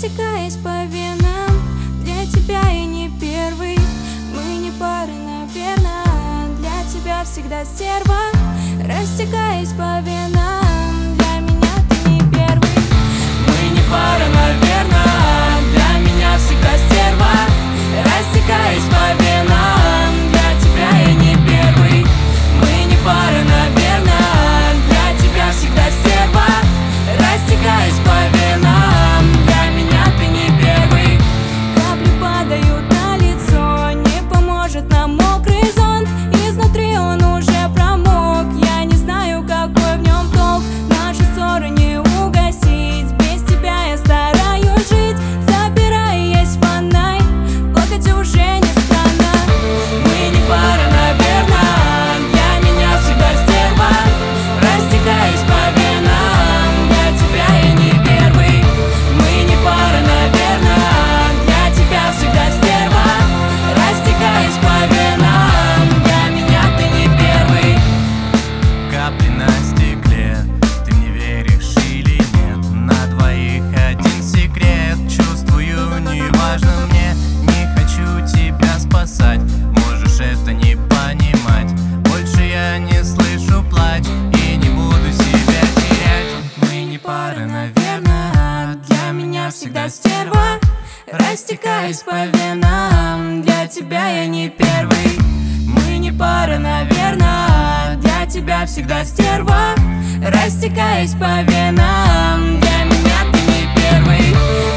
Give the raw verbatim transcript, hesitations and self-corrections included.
растекаясь по венам. Для тебя я не первый, мы не пара, наверное. Для тебя всегда стерва, растекаясь по венам. Для меня ты не первый, мы не пара, наверное. Для меня всегда стерва, растекаясь по венам. Для тебя я не первый, мы не пара, наверное. Для тебя всегда стерва, растекаясь по венам. Для меня ты не первый. Капли падают на лицо, не поможет нам мокрый зонт. Изнутри он уже промок, я не знаю, какой в нем толк. Наши ссоры не угасить, без тебя я стараюсь жить. Запираясь в ванной, плакать уже не странно. Мы не пара, наверное. Для меня всегда стерва, растекаясь по венам. Для тебя я не первый, мы не пара, наверное. Для тебя всегда стерва, растекаясь по венам. Для меня ты не первый. Капли на стекле, ты мне веришь или нет? На двоих один секрет, чувствую, неважно мне. Не хочу тебя спасать, можешь это не понимать. Больше я не слышу плач и не буду себя терять. Мы не пара, наверное. Для меня всегда стерва, растекаясь по венам. Для тебя я не первый, мы не пара, наверное. Для тебя всегда стерва, растекаясь по венам. Для меня ты не первый.